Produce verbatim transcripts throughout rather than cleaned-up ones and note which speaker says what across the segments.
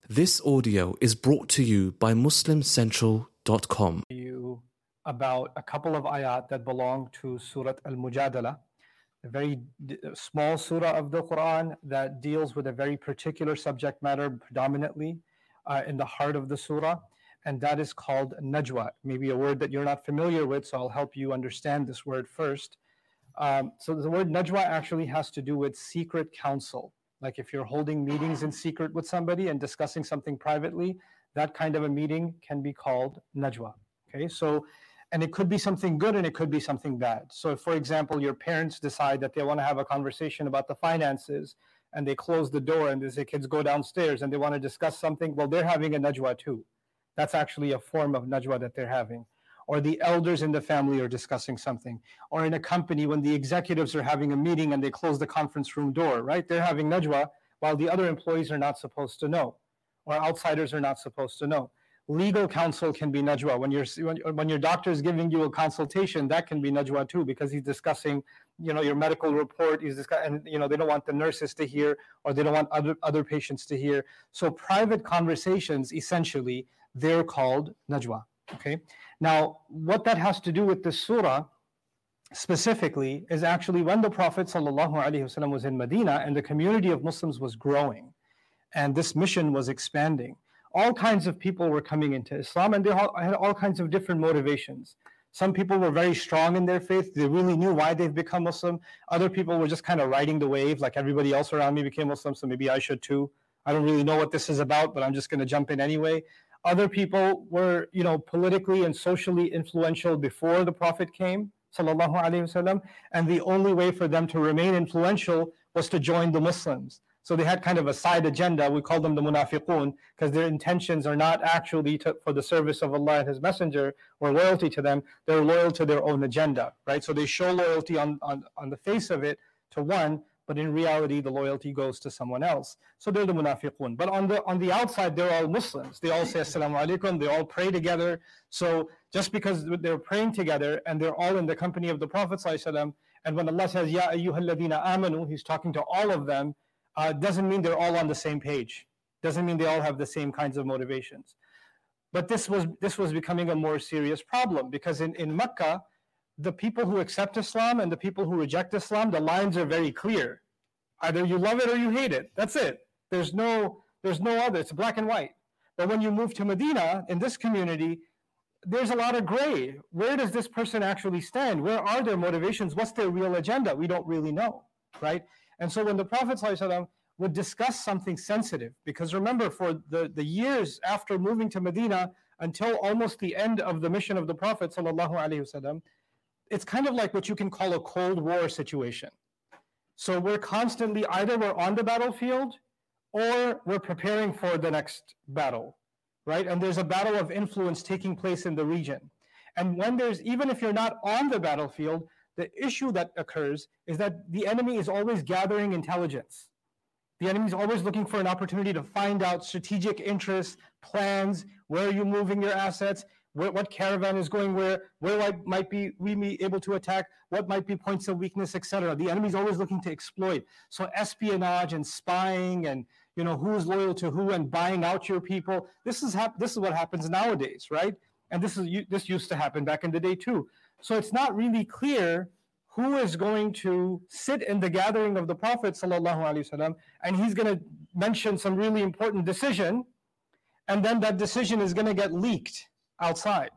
Speaker 1: This audio is brought to you by muslim central dot com.
Speaker 2: You about a couple of ayat that belong to Surah Al-Mujadala, a very d- small surah of the Quran that deals with a very particular subject matter predominantly uh, in the heart of the surah, and that is called Najwa. Maybe a word that you're not familiar with, so I'll help you understand this word first. Um, so the word Najwa actually has to do with secret counsel. Like if you're holding meetings in secret with somebody and discussing something privately, that kind of a meeting can be called Najwa. Okay, so, and it could be something good and it could be something bad. So if, for example, your parents decide that they want to have a conversation about the finances and they close the door and they say, kids go downstairs and they want to discuss something, well, they're having a Najwa too. That's actually a form of Najwa that they're having. Or the elders in the family are discussing something, or in a company when the executives are having a meeting and they close the conference room door, right? They're having najwa while the other employees are not supposed to know, or outsiders are not supposed to know. Legal counsel can be najwa. When, you're, when, when your doctor is giving you a consultation, that can be najwa too, because he's discussing, you know, your medical report, he's discussing, and you know, they don't want the nurses to hear, or they don't want other, other patients to hear. So private conversations, essentially, they're called najwa. Okay. Now, what that has to do with this surah specifically is actually when the Prophet ﷺ was in Medina and the community of Muslims was growing and this mission was expanding. All kinds of people were coming into Islam and they all had all kinds of different motivations. Some people were very strong in their faith. They really knew why they've become Muslim. Other people were just kind of riding the wave, like everybody else around me became Muslim, so maybe I should too. I don't really know what this is about, but I'm just going to jump in anyway. Other people were, you know, politically and socially influential before the Prophet came, sallallahu alaihi wasallam, and the only way for them to remain influential was to join the Muslims. So they had kind of a side agenda. We call them the munafiqun, because their intentions are not actually to, for the service of Allah and His Messenger or loyalty to them. They're loyal to their own agenda, right? So they show loyalty on, on, on the face of it to one, but in reality, the loyalty goes to someone else. So they're the munafiqun. But on the on the outside, they're all Muslims. They all say assalamu alaikum. They all pray together. So just because they're praying together and they're all in the company of the Prophet ﷺ, and when Allah says, Ya ayyuhalladhina amanu, He's talking to all of them, uh, doesn't mean they're all on the same page. Doesn't mean they all have the same kinds of motivations. But this was this was becoming a more serious problem, because in, in Mecca, the people who accept Islam and the people who reject Islam, the lines are very clear. Either you love it or you hate it. That's it. There's no, there's no other. It's black and white. But when you move to Medina, in this community, there's a lot of gray. Where does this person actually stand? Where are their motivations? What's their real agenda? We don't really know, right? And so when the Prophet ﷺ would discuss something sensitive, because remember, for the, the years after moving to Medina until almost the end of the mission of the Prophet ﷺ, it's kind of like what you can call a Cold War situation. So we're constantly, either we're on the battlefield or we're preparing for the next battle, right? And there's a battle of influence taking place in the region. And when there's, even if you're not on the battlefield, the issue that occurs is that the enemy is always gathering intelligence. The enemy is always looking for an opportunity to find out strategic interests, plans, where are you moving your assets, Where, what caravan is going where, where might, might be we be able to attack, what might be points of weakness, et cetera. The enemy is always looking to exploit. So espionage and spying and, you know, who's loyal to who and buying out your people. This is hap- this is what happens nowadays, right? And this is this used to happen back in the day too. So it's not really clear who is going to sit in the gathering of the Prophet sallallahu alaihi wasallam, and he's going to mention some really important decision, and then that decision is going to get leaked outside.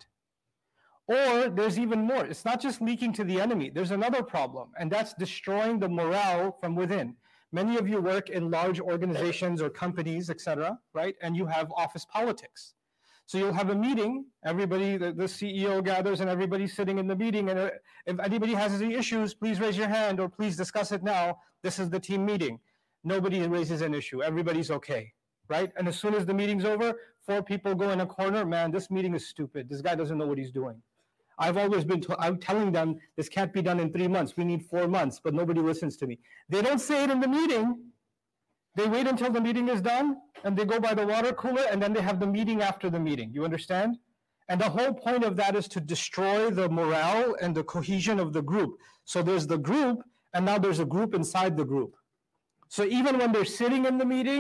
Speaker 2: Or there's even more. It's not just leaking to the enemy. There's another problem, and that's destroying the morale from within. Many of you work in large organizations or companies, et cetera, right? And you have office politics. So you'll have a meeting, everybody, the, the C E O gathers and everybody's sitting in the meeting, and uh, if anybody has any issues, please raise your hand or please discuss it now. This is the team meeting. Nobody raises an issue. Everybody's okay. Right? And as soon as the meeting's over, four people go in a corner. Man, this meeting is stupid. This guy doesn't know what he's doing. I've always been, to, I'm telling them this can't be done in three months. We need four months, but nobody listens to me. They don't say it in the meeting. They wait until the meeting is done, and they go by the water cooler, and then they have the meeting after the meeting. You understand? And the whole point of that is to destroy the morale and the cohesion of the group. So there's the group, and now there's a group inside the group. So even when they're sitting in the meeting,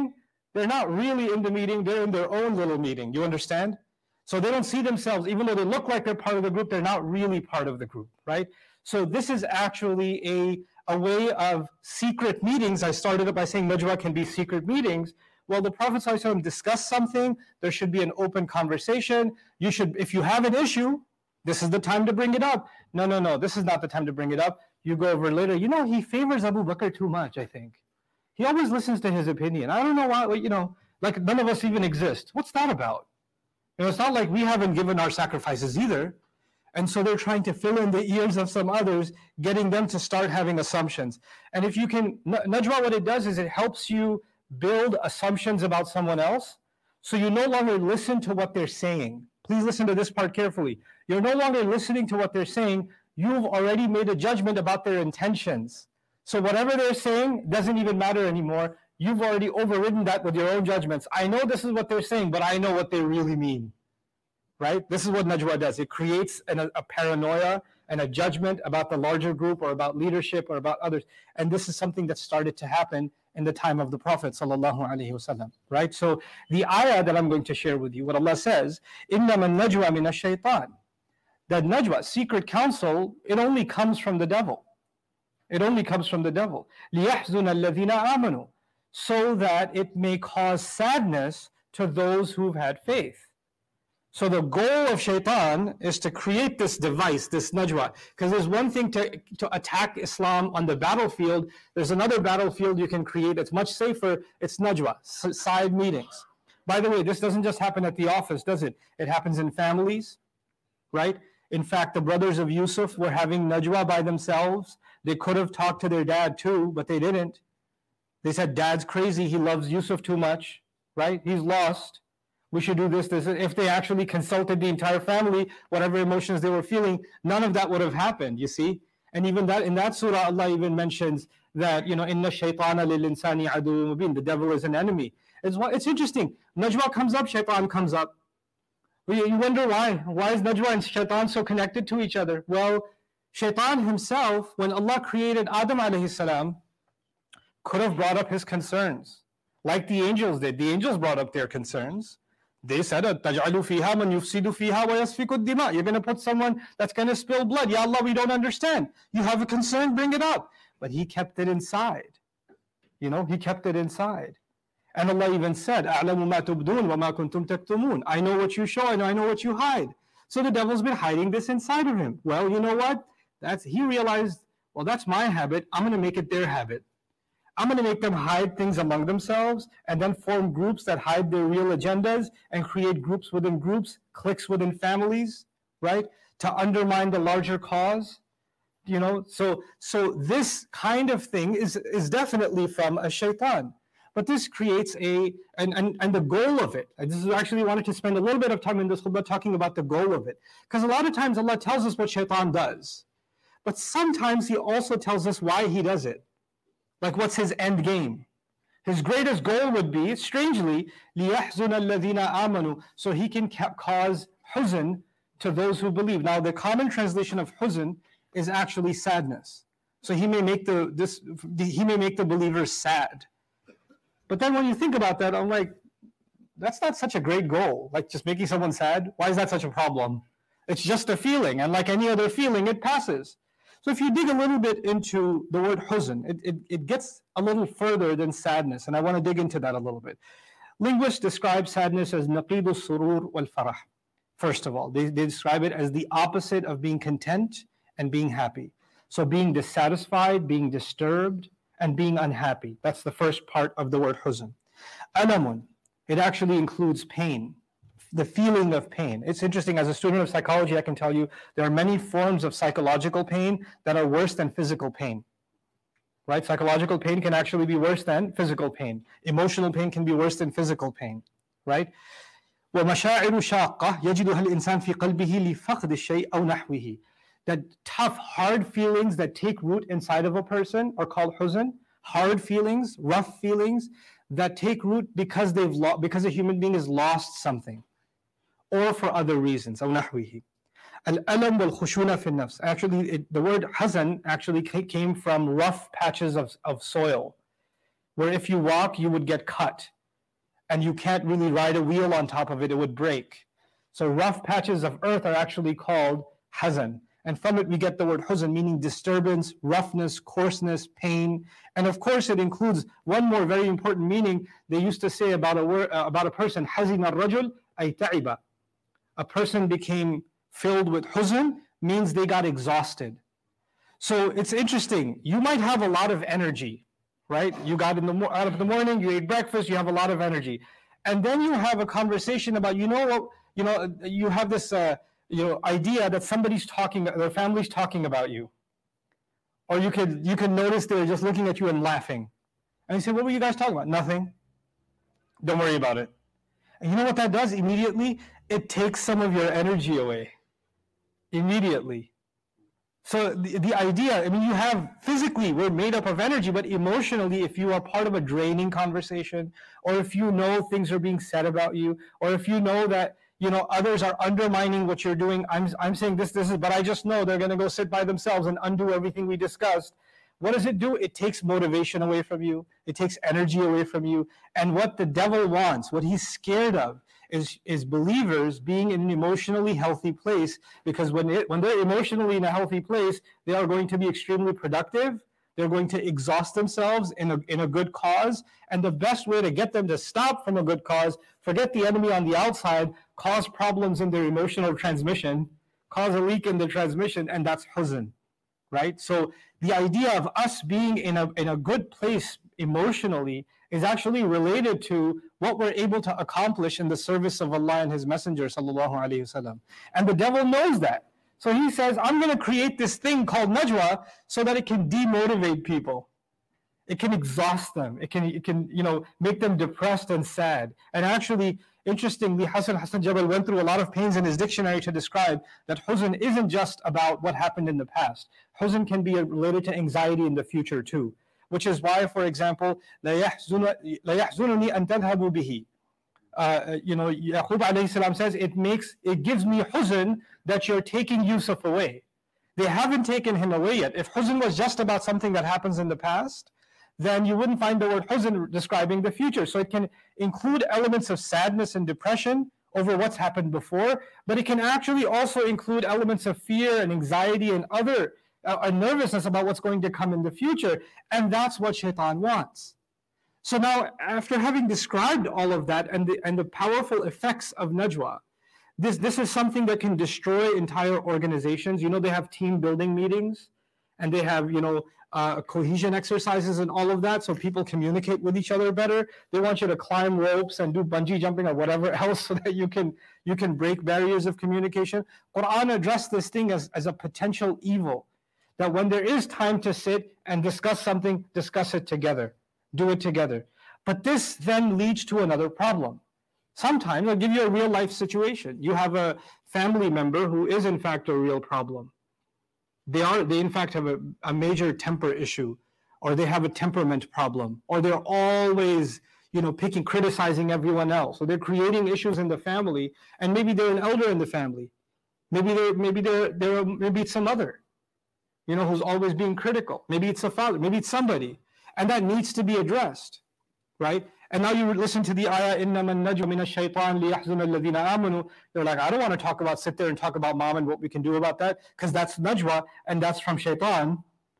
Speaker 2: they're not really in the meeting, they're in their own little meeting. You understand? So they don't see themselves, even though they look like they're part of the group, they're not really part of the group, right? So this is actually a, a way of secret meetings. I started it by saying Najwa can be secret meetings. Well, the Prophet ﷺ discussed something, there should be an open conversation. You should, if you have an issue, this is the time to bring it up. No, no, no, this is not the time to bring it up. You go over later. You know, he favors Abu Bakr too much, I think. He always listens to his opinion. I don't know why, you know, like none of us even exist. What's that about? You know, it's not like we haven't given our sacrifices either. And so they're trying to fill in the ears of some others, getting them to start having assumptions. And if you can, Najwa, what it does is it helps you build assumptions about someone else. So you no longer listen to what they're saying. Please listen to this part carefully. You're no longer listening to what they're saying. You've already made a judgment about their intentions. So whatever they're saying doesn't even matter anymore. You've already overridden that with your own judgments. I know this is what they're saying, but I know what they really mean. Right? This is what Najwa does. It creates an, a paranoia and a judgment about the larger group or about leadership or about others. And this is something that started to happen in the time of the Prophet sallallahu alaihi wasallam. Right? So the ayah that I'm going to share with you, what Allah says, إِنَّمَا النَّجْوَى مِنَ الشَّيْطَانِ. That najwa, secret counsel, it only comes from the devil. It only comes from the devil. لِيَحْزُنَ الَّذِينَ آمَنُوا. So that it may cause sadness to those who've had faith. So the goal of shaitan is to create this device, this najwa. Because there's one thing to, to attack Islam on the battlefield. There's another battlefield you can create. It's much safer. It's najwa, side meetings. By the way, this doesn't just happen at the office, does it? It happens in families, right? In fact, the brothers of Yusuf were having najwa by themselves. They could have talked to their dad too, but they didn't. They said, Dad's crazy. He loves Yusuf too much, right? He's lost. We should do this, this. If they actually consulted the entire family, whatever emotions they were feeling, none of that would have happened, you see? And even that, in that surah, Allah even mentions that, you know, inna shaytana lil insani aduwwun mubin, the devil is an enemy. It's, it's interesting. Najwa comes up, shaitan comes up. You wonder why. Why is Najwa and shaitan so connected to each other? Well, shaitan himself, when Allah created Adam alayhi salam, could have brought up his concerns, like the angels did. The angels brought up their concerns. They said, تَجْعَلُ فِيهَا مَنْ يُفْسِدُ فِيهَا وَيَسْفِكُ الدِّمَاء. You're going to put someone that's going to spill blood. Ya Allah, we don't understand. You have a concern, bring it up. But he kept it inside. You know, he kept it inside. And Allah even said, أَعْلَمُ مَا تُبْدُونَ وَمَا كُنْتُمْ تَكْتُمُونَ. I know what you show, I know, I know what you hide. So the devil's been hiding this inside of him. Well, you know what? That's he realized, well, that's my habit. I'm going to make it their habit. I'm going to make them hide things among themselves and then form groups that hide their real agendas and create groups within groups, cliques within families, right? To undermine the larger cause. You know, so so this kind of thing is, is definitely from a shaitan. But this creates a, and, and, and the goal of it, and this is actually wanted to spend a little bit of time in this khutbah talking about the goal of it. Because a lot of times Allah tells us what shaitan does. But sometimes He also tells us why He does it. Like what's His end game? His greatest goal would be, strangely, لِيَحْزُنَ الَّذِينَ آمَنُوا, so He can cause huzn to those who believe. Now the common translation of huzn is actually sadness. So He may make the this He may make the believers sad. But then when you think about that, I'm like, that's not such a great goal. Like just making someone sad, why is that such a problem? It's just a feeling, and like any other feeling, it passes. So if you dig a little bit into the word huzn, it, it, it gets a little further than sadness, and I want to dig into that a little bit. Linguists describe sadness as naqidu surur wal farah. First of all, they, they describe it as the opposite of being content and being happy. So being dissatisfied, being disturbed, and being unhappy. That's the first part of the word huzn. Alamun, it actually includes pain, the feeling of pain. It's interesting, as a student of psychology, I can tell you there are many forms of psychological pain that are worse than physical pain. Right? Psychological pain can actually be worse than physical pain. Emotional pain can be worse than physical pain. Right? وَمَشَاعِرُ شَاقَّةٌ يَجِدُهَا الْإِنسَانُ فِي قَلْبِهِ لِفَقْدِ الشَّيْءِ أَوْ نَحْوِهِ. That tough, hard feelings that take root inside of a person are called huzn. Hard feelings, rough feelings that take root because they've lo- because a human being has lost something, or for other reasons. أو نحوه. الألم والخشونة في النفس. Actually, it, the word hazan actually came from rough patches of, of soil, where if you walk, you would get cut. and you can't really ride a wheel on top of it, it would break. So rough patches of earth are actually called hazan. And from it we get the word huzn, meaning disturbance, roughness, coarseness, pain. And of course it includes one more very important meaning. They used to say about a word, uh, about a person, hazin ar-rajul ay ta'iba. A person became filled with huzn, means they got exhausted. So it's interesting. You might have a lot of energy, right? You got in the mo- out of the morning, you ate breakfast, you have a lot of energy. And then you have a conversation about, you know what, you know, you have this uh, you know, idea that somebody's talking, their family's talking about you. Or you could you can notice they're just looking at you and laughing. And you say, what were you guys talking about? Nothing. Don't worry about it. And you know what that does immediately? It takes some of your energy away. Immediately. So the, the idea, I mean, you have, physically, we're made up of energy, but emotionally, if you are part of a draining conversation, or if you know things are being said about you, or if you know that, you know, others are undermining what you're doing, I'm, I'm saying this, this is, but I just know they're going to go sit by themselves and undo everything we discussed. What does it do? It takes motivation away from you. It takes energy away from you. And what the devil wants, what he's scared of, is, is believers being in an emotionally healthy place, because when, it, when they're emotionally in a healthy place, they are going to be extremely productive. They're going to exhaust themselves in a, in a good cause. And the best way to get them to stop from a good cause, forget the enemy on the outside, cause problems in their emotional transmission, cause a leak in the transmission, and that's huzn, right? So the idea of us being in a, in a good place emotionally is actually related to what we're able to accomplish in the service of Allah and His Messenger, sallallahu alaihi wasallam. And the devil knows that. So he says, I'm going to create this thing called najwa so that it can demotivate people. It can exhaust them. It can, it can, you know, make them depressed and sad. And actually, interestingly, Hassan Hassan Jabal went through a lot of pains in his dictionary to describe that huzn isn't just about what happened in the past. Huzn can be related to anxiety in the future too. Which is why, for example, لا يحزنني أن تذهبوا به. Uh, you know, Yaqub alayhi salam says, it makes, it gives me huzn that you're taking Yusuf away. They haven't taken him away yet. If huzn was just about something that happens in the past, then you wouldn't find the word huzn describing the future. So it can include elements of sadness and depression over what's happened before, but it can actually also include elements of fear and anxiety and other uh, a nervousness about what's going to come in the future. And that's what shaitan wants. So now, after having described all of that and the, and the powerful effects of najwa, this, this is something that can destroy entire organizations. You know, they have team building meetings, and they have, you know, uh, cohesion exercises and all of that, so people communicate with each other better. They want you to climb ropes and do bungee jumping or whatever else so that you can, you can break barriers of communication. Quran addressed this thing as, as a potential evil, that when there is time to sit and discuss something, discuss it together. Do it together. But this then leads to another problem. Sometimes, I'll give you a real life situation. You have a family member who is in fact a real problem. They are, they in fact have a, a major temper issue, or they have a temperament problem, or they're always, you know, picking, criticizing everyone else. So they're creating issues in the family, and maybe they're an elder in the family. Maybe they're, maybe they're, they're maybe it's some other, you know, who's always being critical. Maybe it's a father, maybe it's somebody. And that needs to be addressed, right? And now you listen to the ayah, إِنَّمَا النَّجْوَ مِنَ الشَّيْطَانِ لِيَحْزُنَ الَّذِينَ آمَنُوا. They're like, I don't want to talk about, sit there and talk about mom and what we can do about that, because that's najwa, and that's from shaitan.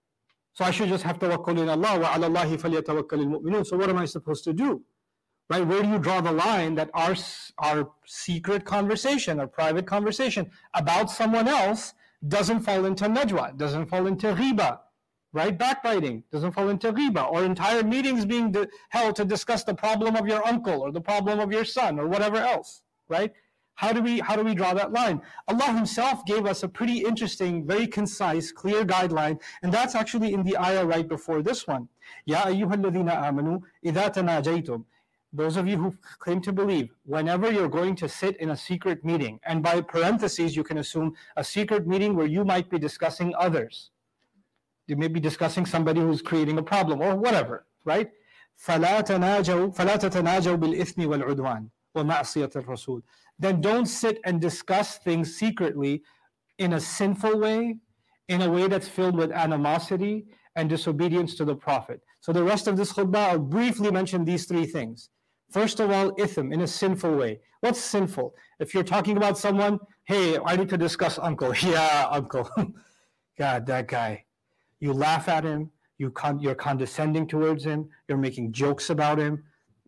Speaker 2: So I should just have tawakkul in Allah, وَعَلَى اللَّهِ فَلْيَتَوَكَّلِ الْمُؤْمِنُونَ. So what am I supposed to do? Right? Where do you draw the line that our, our secret conversation, our private conversation about someone else doesn't fall into najwa, doesn't fall into ghiba? Right? Backbiting doesn't fall into ghiba, or entire meetings being held to discuss the problem of your uncle or the problem of your son or whatever else, right? How do we how do we draw that line? Allah Himself gave us a pretty interesting, very concise, clear guideline, and that's actually in the ayah right before this one. Ya ayyuhalladhina amanu idha tanajaytum. Those of you who claim to believe, whenever you're going to sit in a secret meeting, and by parentheses you can assume a secret meeting where you might be discussing others. You may be discussing somebody who's creating a problem or whatever, right? فَلَا تَنَاجَوْا فَلَا تَتَنَاجَوْا بِالْإِثْمِ وَالْعُدْوَانِ وَمَعْصِيَةِ الرَّسُولِ. Then don't sit and discuss things secretly in a sinful way, in a way that's filled with animosity and disobedience to the Prophet. So the rest of this khutbah, I'll briefly mention these three things. First of all, ithm, in a sinful way. What's sinful? If you're talking about someone, hey, I need to discuss uncle. Yeah, uncle. God, that guy. You laugh at him, you con- you're condescending towards him, you're making jokes about him.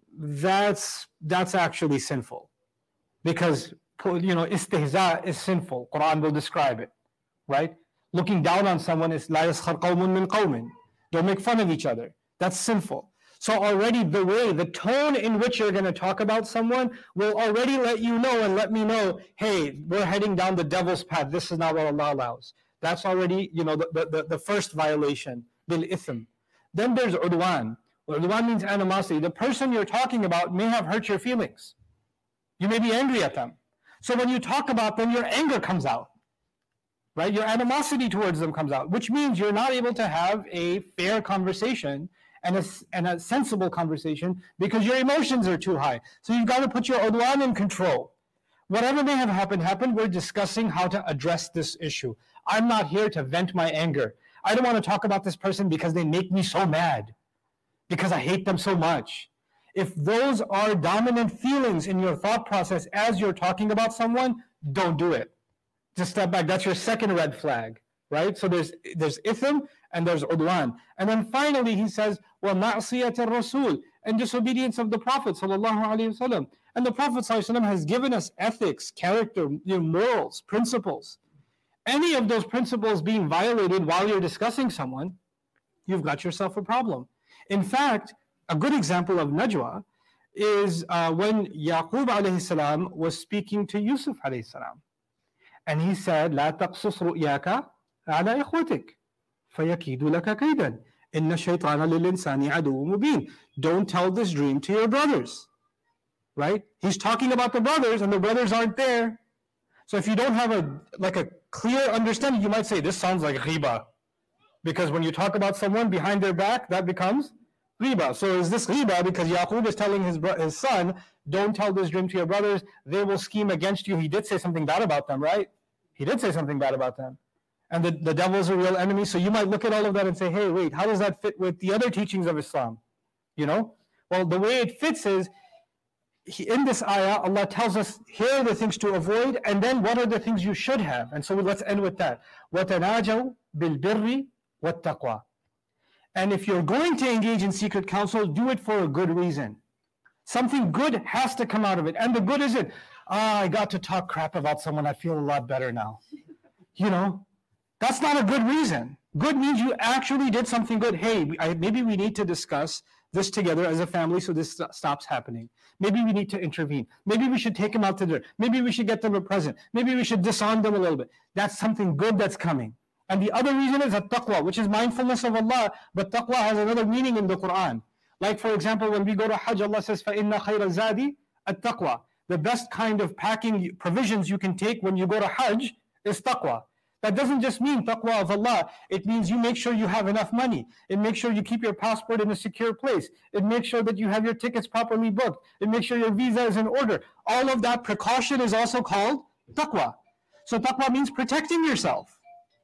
Speaker 2: That's that's actually sinful. Because, you know, istihza is sinful. Quran will describe it, right? Looking down on someone is la yaskhar qawmun min qawmin. Don't make fun of each other. That's sinful. So already the way, the tone in which you're going to talk about someone will already let you know and let me know, hey, we're heading down the devil's path. This is not what Allah allows. That's already, you know, the, the, the first violation, bil ithm. Then there's udwan. Udwan means animosity. The person you're talking about may have hurt your feelings. You may be angry at them. So when you talk about them, your anger comes out, right? Your animosity towards them comes out, which means you're not able to have a fair conversation and a, and a sensible conversation because your emotions are too high. So you've got to put your udwan in control. Whatever may have happened, happened. We're discussing how to address this issue. I'm not here to vent my anger. I don't want to talk about this person because they make me so mad, because I hate them so much. If those are dominant feelings in your thought process as you're talking about someone, don't do it. Just step back. That's your second red flag, right? So there's there's ithm and there's udwan. And then finally he says, وَمَعْصِيَةَ الرَّسُولِ, and disobedience of the Prophet sallallahu alaihi wasallam. And the Prophet sallallahu alaihi wasallam has given us ethics, character, you know, morals, principles. Any of those principles being violated while you're discussing someone, you've got yourself a problem. In fact, a good example of najwa is uh, when Yaqub alayhi salam was speaking to Yusuf alayhi salam. And he said, لا تقصص رؤياك على إخوتك فيكيد لك كيدا إن الشيطان للإنسان عدو مبين. Don't tell this dream to your brothers. Right? He's talking about the brothers and the brothers aren't there. So if you don't have a like a clear understanding, you might say, this sounds like ghiba. Because when you talk about someone behind their back, that becomes ghiba. So is this ghiba because Yaqub is telling his, bro- his son, don't tell this dream to your brothers, they will scheme against you. He did say something bad about them, right? He did say something bad about them. And the, the devil is a real enemy. So you might look at all of that and say, hey, wait, how does that fit with the other teachings of Islam? You know? Well, the way it fits is, he, in this ayah, Allah tells us, here are the things to avoid, and then what are the things you should have? And so let's end with that. وَتَنَاجَوْا بِالْبِرِّ وَالتَّقْوَى. And if you're going to engage in secret counsel, do it for a good reason. Something good has to come out of it. And the good isn't, ah, I got to talk crap about someone, I feel a lot better now. You know, that's not a good reason. Good means you actually did something good. Hey, I, maybe we need to discuss this together as a family so this st- stops happening. Maybe we need to intervene. Maybe we should take them out to dinner. Maybe we should get them a present. Maybe we should disarm them a little bit. That's something good that's coming. And the other reason is at-taqwa, which is mindfulness of Allah, but taqwa has another meaning in the Quran. Like for example, when we go to Hajj, Allah says, فَإِنَّ خَيْرَ الزَّادِ التَّقْوَى. The best kind of packing provisions you can take when you go to Hajj is taqwa. That doesn't just mean taqwa of Allah. It means you make sure you have enough money. It makes sure you keep your passport in a secure place. It makes sure that you have your tickets properly booked. It makes sure your visa is in order. All of that precaution is also called taqwa. So taqwa means protecting yourself.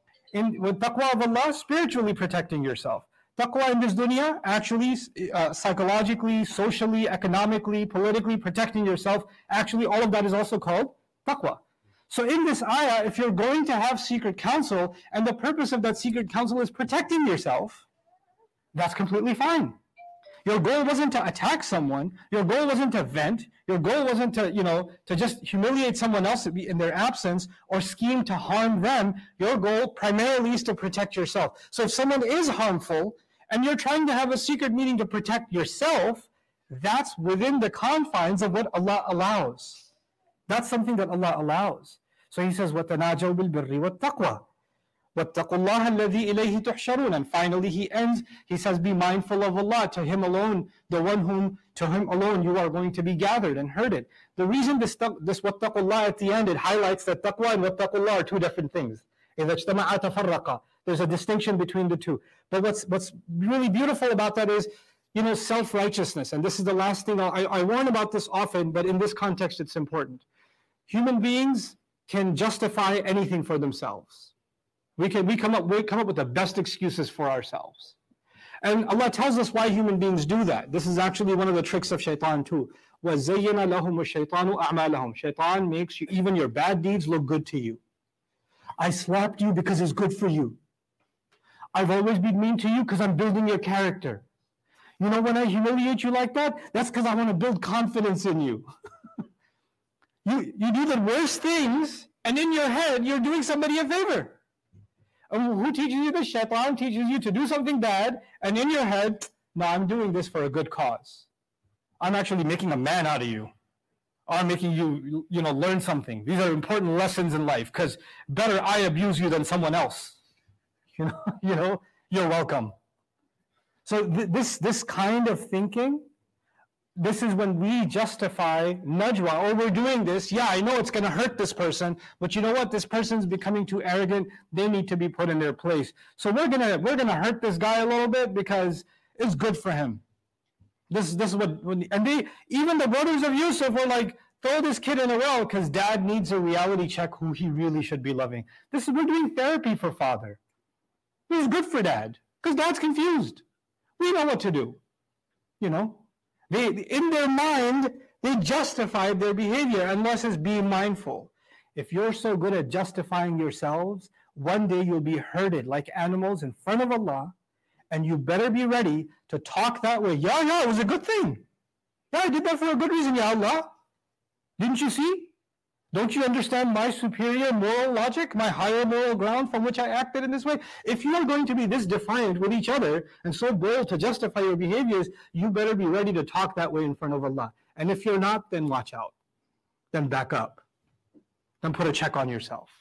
Speaker 2: In, with taqwa of Allah, spiritually protecting yourself. Taqwa in this dunya, actually uh, psychologically, socially, economically, politically protecting yourself. Actually, all of that is also called taqwa. So in this ayah, if you're going to have secret counsel, and the purpose of that secret counsel is protecting yourself, that's completely fine. Your goal wasn't to attack someone. Your goal wasn't to vent. Your goal wasn't to, you know, to just humiliate someone else in their absence or scheme to harm them. Your goal primarily is to protect yourself. So if someone is harmful and you're trying to have a secret meeting to protect yourself, that's within the confines of what Allah allows. That's something that Allah allows. So he says, وَتَنَاجَوْا بِالْبِرِّ وَالتَّقْوَى وَاتَّقُوا اللَّهَ الَّذِي إِلَيْهِ تُحْشَرُونَ. And finally he ends, he says, be mindful of Allah, to Him alone, the one whom, to Him alone you are going to be gathered and herded. The reason this, this وَاتَّقُوا اللَّهَ at the end, it highlights that taqwa and وَاتَّقُوا اللَّهَ are two different things. إِذَا اجْتَمَعَا تَفَرَّقَا. There's a distinction between the two. But what's, what's really beautiful about that is, you know, self-righteousness. And this is the last thing, I, I warn about this often, but in this context it's important. Human beings can justify anything for themselves. We can we come up we come up with the best excuses for ourselves. And Allah tells us why human beings do that. This is actually one of the tricks of shaitan too. وَزَيَّنَ لَهُمُ الشَّيْطَانُ أَعْمَالَهُم. Shaitan makes you, even your bad deeds look good to you. I slapped you because it's good for you. I've always been mean to you because I'm building your character. You know, when I humiliate you like that, that's because I want to build confidence in you. you. You do the worst things, and in your head, you're doing somebody a favor. And who teaches you this? Shaitan teaches you to do something bad, and in your head, no, I'm doing this for a good cause. I'm actually making a man out of you. Or I'm making you, you know, learn something. These are important lessons in life, because better I abuse you than someone else. You know, you know, you're welcome. So th- this this kind of thinking, this is when we justify najwa, or we're doing this, yeah, I know it's going to hurt this person, but you know what? This person's becoming too arrogant. They need to be put in their place. So we're going to we're going to hurt this guy a little bit because it's good for him. This this is what, and they, even the brothers of Yusuf were like, throw this kid in a well because dad needs a reality check who he really should be loving. This is, we're doing therapy for father. This is good for dad because dad's confused. We know what to do. You know, they, in their mind, they justified their behavior, unless it's being mindful. If you're so good at justifying yourselves, one day you'll be herded like animals in front of Allah, and you better be ready to talk that way. Yeah, yeah, it was a good thing. Yeah, I did that for a good reason, Ya Allah. Didn't you see? Don't you understand my superior moral logic, my higher moral ground from which I acted in this way? If you are going to be this defiant with each other and so bold to justify your behaviors, you better be ready to talk that way in front of Allah. And if you're not, then watch out. Then back up. Then put a check on yourself.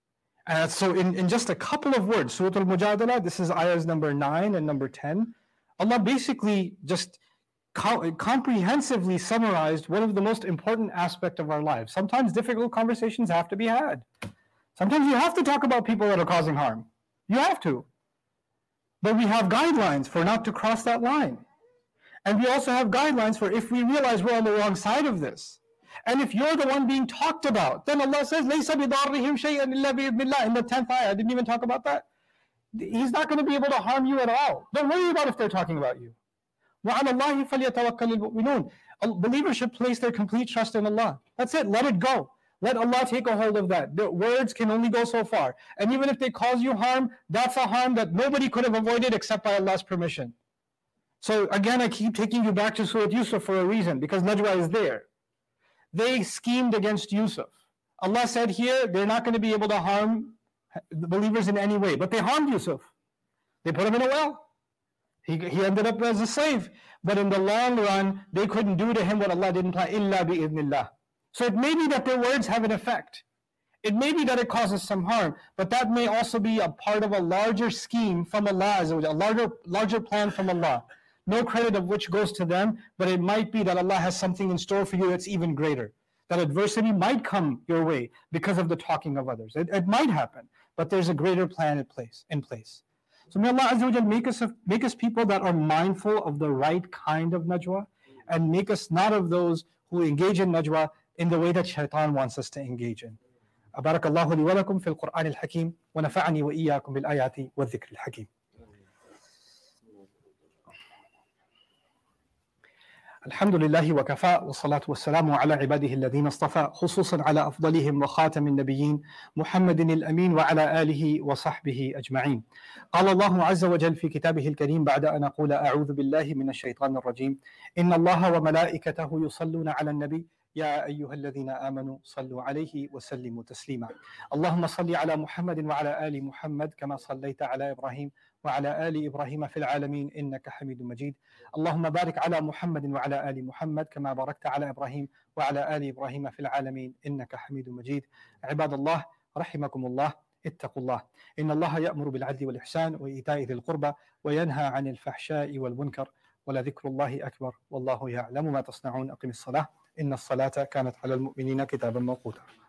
Speaker 2: And so in, in just a couple of words, Surah Al-Mujadala, this is ayahs number nine and number ten, Allah basically just co- comprehensively summarized one of the most important aspects of our lives. Sometimes difficult conversations have to be had. Sometimes you have to talk about people that are causing harm. You have to. But we have guidelines for not to cross that line. And we also have guidelines for if we realize we're on the wrong side of this. And if you're the one being talked about, then Allah says, لَيْسَ بِضَارِّهِمْ شَيْئًا إِلَّا بِإِذْنِ اللَّهِ. In the tenth ayah, I didn't even talk about that. He's not going to be able to harm you at all. Don't worry about if they're talking about you. وَعَلَى اللَّهِ فَلْيَتَوَكَّلِ الْمُؤْمِنُونَ. Believers should place their complete trust in Allah. That's it. Let it go. Let Allah take a hold of that. The words can only go so far. And even if they cause you harm, that's a harm that nobody could have avoided except by Allah's permission. So again, I keep taking you back to Surah Yusuf for a reason, because Najwa is there. They schemed against Yusuf. Allah said here, they're not going to be able to harm the believers in any way. But they harmed Yusuf. They put him in a well. He, he ended up as a slave. But in the long run, they couldn't do to him what Allah didn't plan. Illa bi'idhnillah. So it may be that their words have an effect. It may be that it causes some harm. But that may also be a part of a larger scheme from Allah, a larger, larger plan from Allah. No credit of which goes to them, but it might be that Allah has something in store for you that's even greater. That adversity might come your way because of the talking of others. It, it might happen, but there's a greater plan in place. In place. So may Allah Azza wa Jal make us, make us people that are mindful of the right kind of najwa, and make us not of those who engage in najwa in the way that shaitan wants us to engage in. بارك الله لي ولكم في القرآن الحكيم ونفعني وإياكم بالآيات والذكر الحكيم. الحمد لله وكفى والصلاة والسلام على عباده الذين اصطفى خصوصا على أفضلهم وخاتم النبيين محمد الأمين وعلى آله وصحبه أجمعين. قال الله عز وجل في كتابه الكريم بعد أن أقول أعوذ بالله من الشيطان الرجيم إن الله وملائكته يصلون على النبي يا أيها الذين آمنوا صلوا عليه وسلموا تسليما. اللهم صل على محمد وعلى آل محمد كما صليت على إبراهيم وعلى آل إبراهيم في العالمين إنك حميد مجيد. اللهم بارك على محمد وعلى آل محمد كما باركت على إبراهيم وعلى آل إبراهيم في العالمين إنك حميد مجيد. عباد الله رحمكم الله اتقوا الله إن الله يأمر بالعدل والإحسان وإيتاء ذي القربى وينهى عن الفحشاء والمنكر ولذكر الله أكبر والله يعلم ما تصنعون. أقم الصلاة إن الصلاة كانت على المؤمنين كتابا موقوتا.